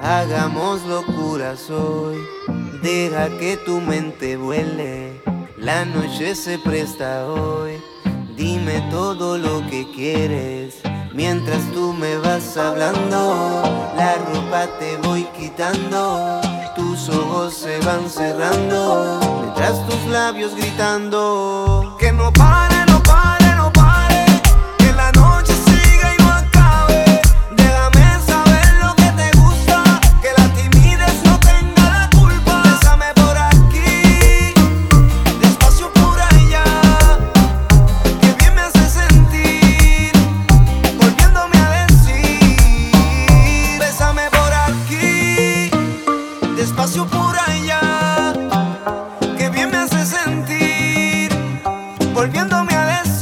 Hagamos locuras hoy, deja que tu mente vuele. La noche se presta hoy, dime todo lo que quieres. Mientras tú me vas hablando, la ropa te voy quitando. Tus ojos se van cerrando, mientras tus labios gritando. Que no pare, no pare, no pare, que la noche siga y no acabe. Déjame saber lo que te gusta, que la timidez no tenga la culpa. Bésame por aquí, despacio por allá, que bien me hace sentir, volviéndome a decir. Bésame por aquí, despacio por allá, que bien me hace sentir, volviéndome a decir.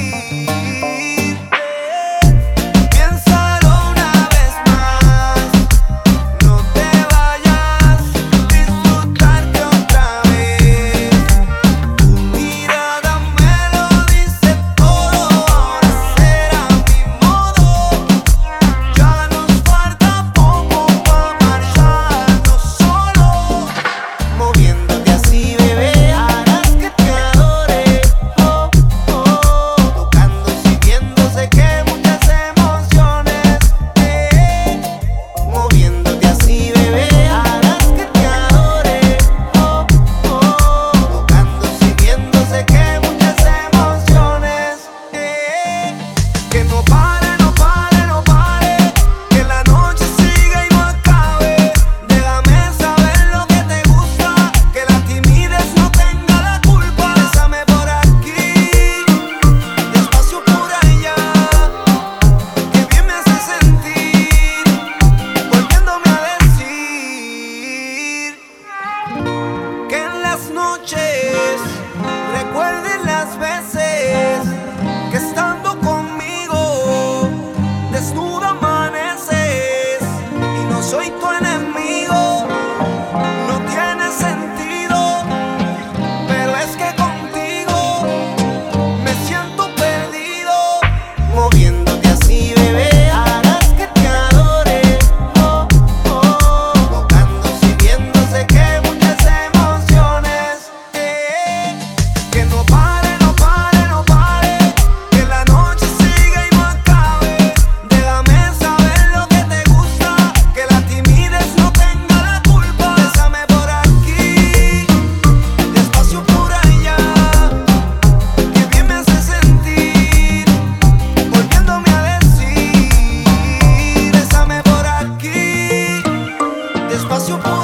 Piénsalo una vez más, no te vayas, disfrutarte otra vez. Tu mirada me lo dice todo, ahora será mi modo. Ya nos falta poco para marcharnos solo. Moviéndote así, bebé, harás que te adore. Oh, oh, tocando, siguiéndose que muchas emociones. Moviéndote así, bebé, harás que te adore. Oh, oh, tocando, siguiéndose que muchas emociones. Que no pare, no pare, no pare, que la noche siga y no acabe. Déjame saber lo que te gusta, que la timidez no tenga la culpa. Bésame por aquí, despacio por allá, que bien me hace sentir, volviéndome a decir. Que en las noches recuerdes las veces que estando conmigo desnuda amaneces. Y no soy tu enemigo, no tiene sentido, pero es que contigo me siento perdido. Moviéndote así, bebé, harás que te adore. Oh, oh, tocando, siguiéndose que muchas emociones. Que no pare, no pare, no pare, que la noche siga y no acabe. Déjame saber lo que te gusta, que la timidez no tenga la culpa. Bésame por aquí, despacio por allá, que bien me hace sentir, volviéndome a decir. Bésame por aquí, despacio por